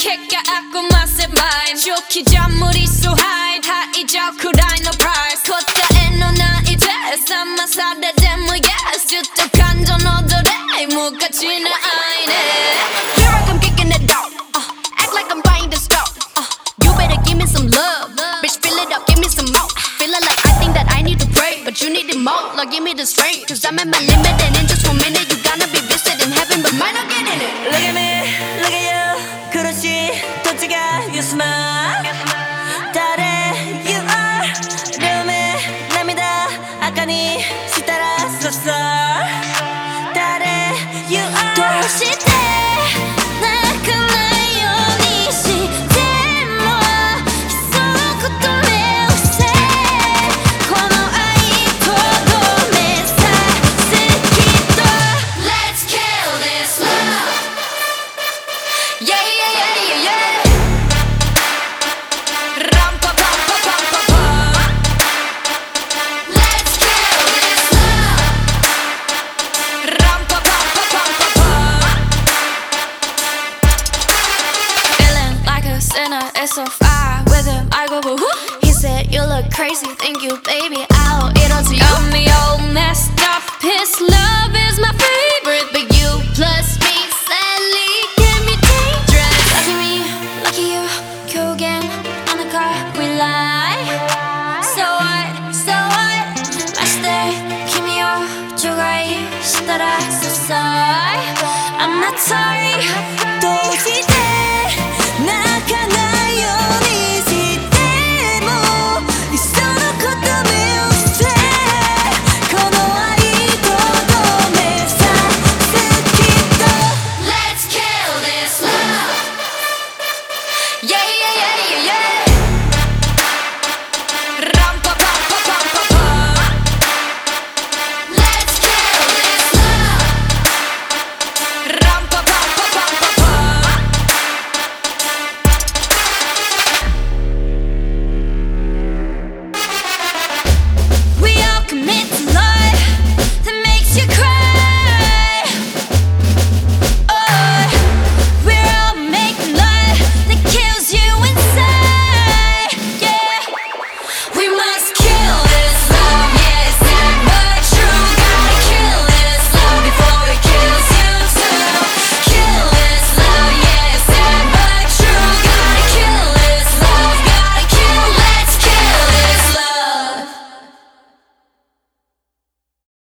kick your aqua massive mind. Shoki jamuri so high, high jaw kurai no price. Kota eno na ite, sama sada demo yes. Jutto kanjo no dore, mukachi na aine. Here I come kicking it out, act like I'm buying the stock. You better give me some love, bitch fill it up, give me some more. Feeling like I think that I need to pray, but you need it more, Lord give me the strength. Cause I'm at my limit and in just 1 minute you gonna be visiting heaven, but might not get in it. Look at me, look at you. 그렇지, 도치가 you smile. 달에 you are. 룸에 남이다. 아까니 시따랐었어. 달에 you are. どうして泣かないようにしても一言目をせこの愛とどめさせきっと Let's kill this love Yeah yeah yeah yeah yeah Ram pa pa pa pa pa pa Let's kill this love Ram pa pa pa pa pa pa Feeling like a sinner, it's so far with him I go woo. He said you look crazy, thank you baby, I'll eat onto you. Got me all messed up, his love is my favorite big